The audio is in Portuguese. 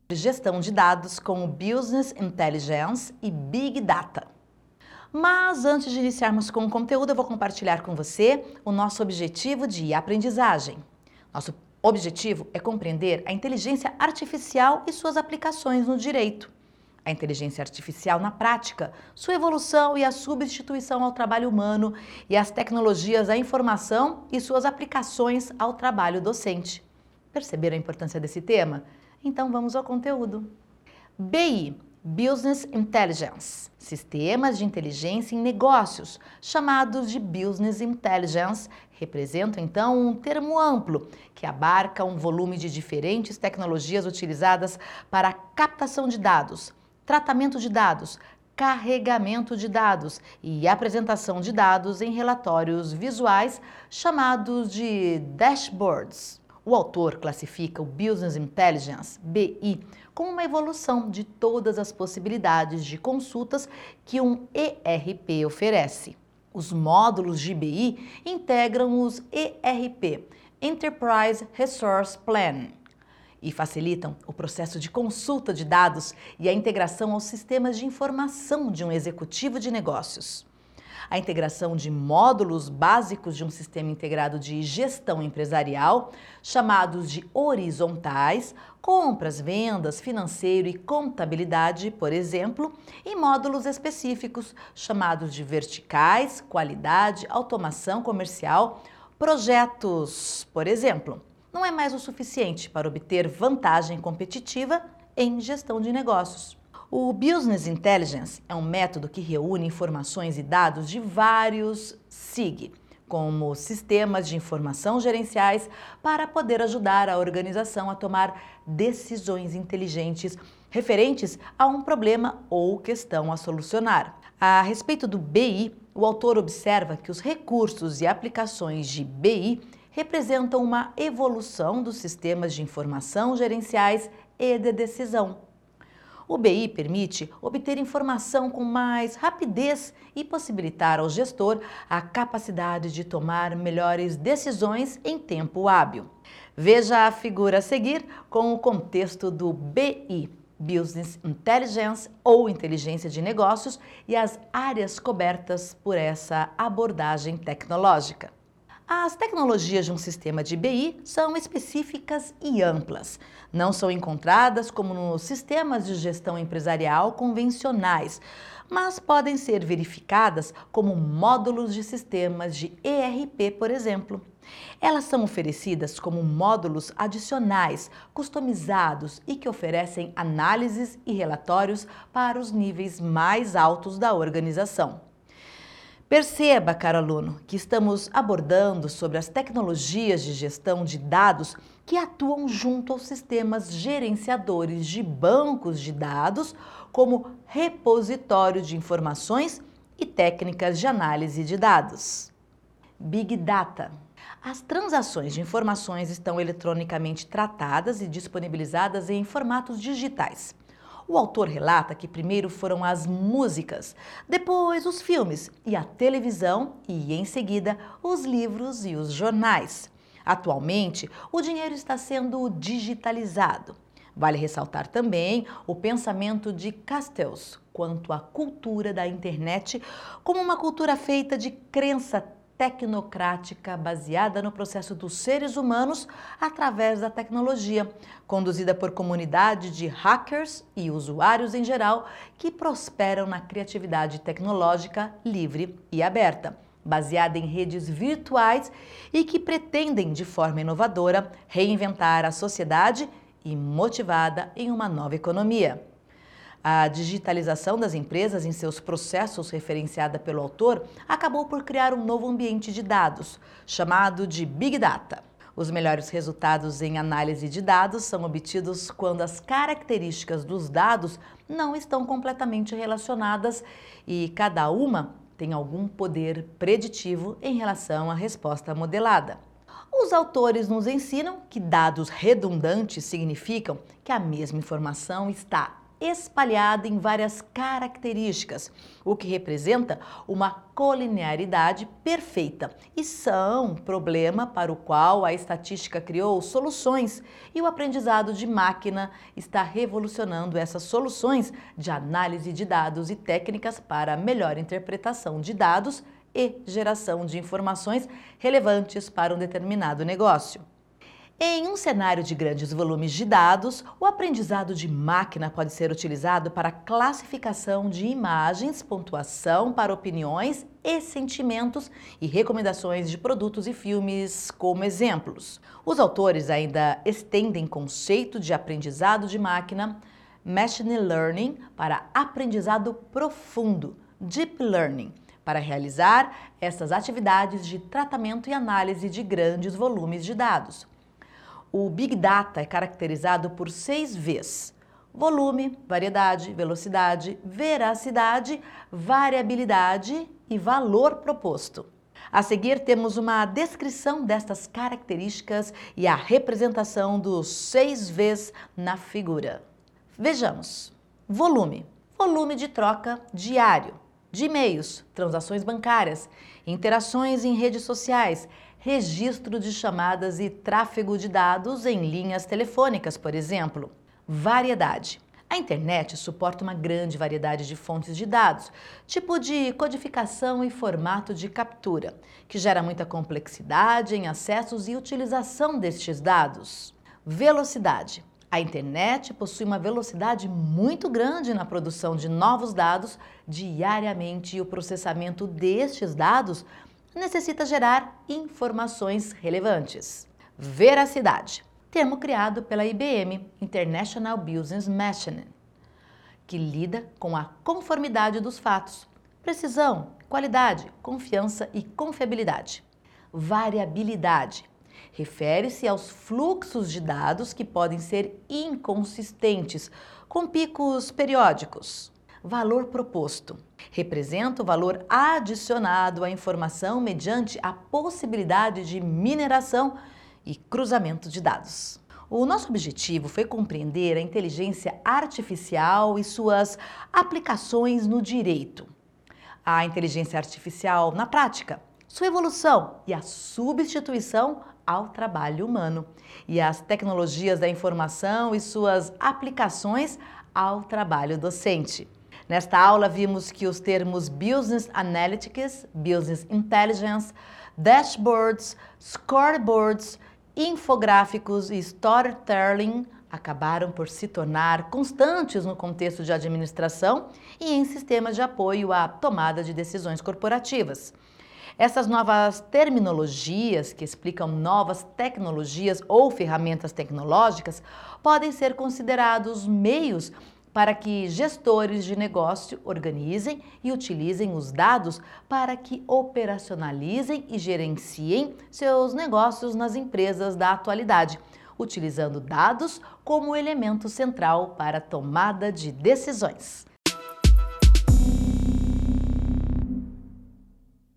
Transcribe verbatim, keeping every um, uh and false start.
Gestão de dados com Business Intelligence e Big Data. Mas antes de iniciarmos com o conteúdo, eu vou compartilhar com você o nosso objetivo de aprendizagem. Nosso objetivo é compreender a inteligência artificial e suas aplicações no direito. A inteligência artificial na prática, sua evolução e a substituição ao trabalho humano e as tecnologias da informação e suas aplicações ao trabalho docente. Perceberam a importância desse tema? Então vamos ao conteúdo. B I, Business Intelligence, sistemas de inteligência em negócios, chamados de Business Intelligence, representam então um termo amplo que abarca um volume de diferentes tecnologias utilizadas para a captação de dados, tratamento de dados, carregamento de dados e apresentação de dados em relatórios visuais chamados de dashboards. O autor classifica o Business Intelligence, B I, como uma evolução de todas as possibilidades de consultas que um E R P oferece. Os módulos de B I integram os E R P, Enterprise Resource Plan, e facilitam o processo de consulta de dados e a integração aos sistemas de informação de um executivo de negócios. A integração de módulos básicos de um sistema integrado de gestão empresarial, chamados de horizontais, compras, vendas, financeiro e contabilidade, por exemplo, e módulos específicos, chamados de verticais, qualidade, automação comercial, projetos, por exemplo. Não é mais o suficiente para obter vantagem competitiva em gestão de negócios. O Business Intelligence é um método que reúne informações e dados de vários S I G, como sistemas de informação gerenciais, para poder ajudar a organização a tomar decisões inteligentes referentes a um problema ou questão a solucionar. A respeito do B I, o autor observa que os recursos e aplicações de B I representam uma evolução dos sistemas de informação gerenciais e de decisão. O B I permite obter informação com mais rapidez e possibilitar ao gestor a capacidade de tomar melhores decisões em tempo hábil. Veja a figura a seguir com o contexto do B I, Business Intelligence ou inteligência de negócios, e as áreas cobertas por essa abordagem tecnológica. As tecnologias de um sistema de B I são específicas e amplas. Não são encontradas como nos sistemas de gestão empresarial convencionais, mas podem ser verificadas como módulos de sistemas de E R P, por exemplo. Elas são oferecidas como módulos adicionais, customizados e que oferecem análises e relatórios para os níveis mais altos da organização. Perceba, caro aluno, que estamos abordando sobre as tecnologias de gestão de dados que atuam junto aos sistemas gerenciadores de bancos de dados, como repositório de informações e técnicas de análise de dados. Big Data. As transações de informações estão eletronicamente tratadas e disponibilizadas em formatos digitais. O autor relata que primeiro foram as músicas, depois os filmes e a televisão e, em seguida, os livros e os jornais. Atualmente, o dinheiro está sendo digitalizado. Vale ressaltar também o pensamento de Castells quanto à cultura da internet como uma cultura feita de crença tecnocrática baseada no processo dos seres humanos através da tecnologia, conduzida por comunidade de hackers e usuários em geral que prosperam na criatividade tecnológica livre e aberta, baseada em redes virtuais e que pretendem, de forma inovadora, reinventar a sociedade e motivada em uma nova economia. A digitalização das empresas em seus processos, referenciada pelo autor, acabou por criar um novo ambiente de dados, chamado de Big Data. Os melhores resultados em análise de dados são obtidos quando as características dos dados não estão completamente relacionadas e cada uma tem algum poder preditivo em relação à resposta modelada. Os autores nos ensinam que dados redundantes significam que a mesma informação está espalhada em várias características, o que representa uma colinearidade perfeita e são problema para o qual a estatística criou soluções e o aprendizado de máquina está revolucionando essas soluções de análise de dados e técnicas para melhor interpretação de dados e geração de informações relevantes para um determinado negócio. Em um cenário de grandes volumes de dados, o aprendizado de máquina pode ser utilizado para classificação de imagens, pontuação para opiniões e sentimentos e recomendações de produtos e filmes como exemplos. Os autores ainda estendem conceito de aprendizado de máquina, Machine Learning, para aprendizado profundo, Deep Learning, para realizar essas atividades de tratamento e análise de grandes volumes de dados. O Big Data é caracterizado por seis V's: volume, variedade, velocidade, veracidade, variabilidade e valor proposto. A seguir temos uma descrição destas características e a representação dos seis V's na figura. Vejamos. Volume. Volume de troca diário, de e-mails, transações bancárias, interações em redes sociais, registro de chamadas e tráfego de dados em linhas telefônicas, por exemplo. Variedade. A internet suporta uma grande variedade de fontes de dados, tipo de codificação e formato de captura, que gera muita complexidade em acessos e utilização destes dados. Velocidade. A internet possui uma velocidade muito grande na produção de novos dados diariamente e o processamento destes dados necessita gerar informações relevantes. Veracidade, termo criado pela I B M, International Business Machine, que lida com a conformidade dos fatos, precisão, qualidade, confiança e confiabilidade. Variabilidade, refere-se aos fluxos de dados que podem ser inconsistentes, com picos periódicos. Valor proposto. Representa o valor adicionado à informação mediante a possibilidade de mineração e cruzamento de dados. O nosso objetivo foi compreender a inteligência artificial e suas aplicações no direito. A inteligência artificial na prática, sua evolução e a substituição ao trabalho humano, e as tecnologias da informação e suas aplicações ao trabalho docente. Nesta aula, vimos que os termos Business Analytics, Business Intelligence, Dashboards, Scoreboards, Infográficos e Storytelling acabaram por se tornar constantes no contexto de administração e em sistemas de apoio à tomada de decisões corporativas. Essas novas terminologias, que explicam novas tecnologias ou ferramentas tecnológicas, podem ser considerados meios para que gestores de negócio organizem e utilizem os dados para que operacionalizem e gerenciem seus negócios nas empresas da atualidade, utilizando dados como elemento central para a tomada de decisões.